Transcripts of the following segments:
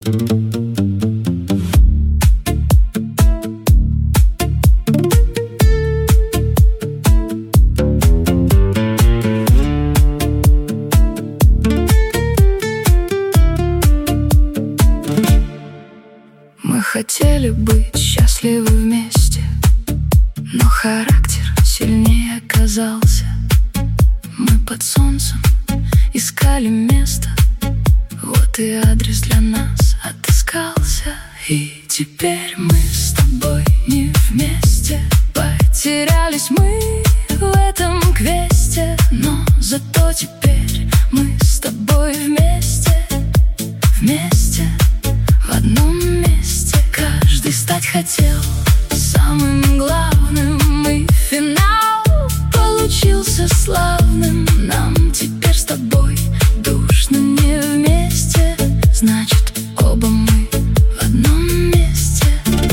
Мы хотели быть счастливы вместе, но характер сильнее оказался. Мы под солнцем искали место, вот и адрес для нас отыскался. И теперь мы с тобой не вместе. Потерялись мы в этом квесте, но зато теперь мы с тобой вместе. Вместе, в одном месте. Каждый стать хотел самым главным, и финал получился славным. Нам теперь с тобой душно не вместе, значит, оба мы в одном месте.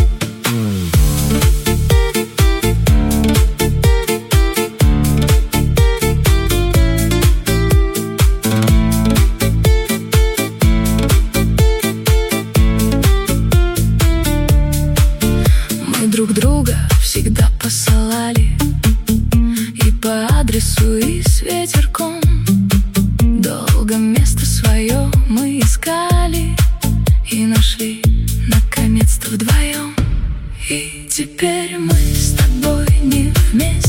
Мы друг друга всегда посылали и по адресу, и с ветерком. Долго место свое мы искали и нашли, наконец-то, вдвоем. И теперь мы с тобой не вместе.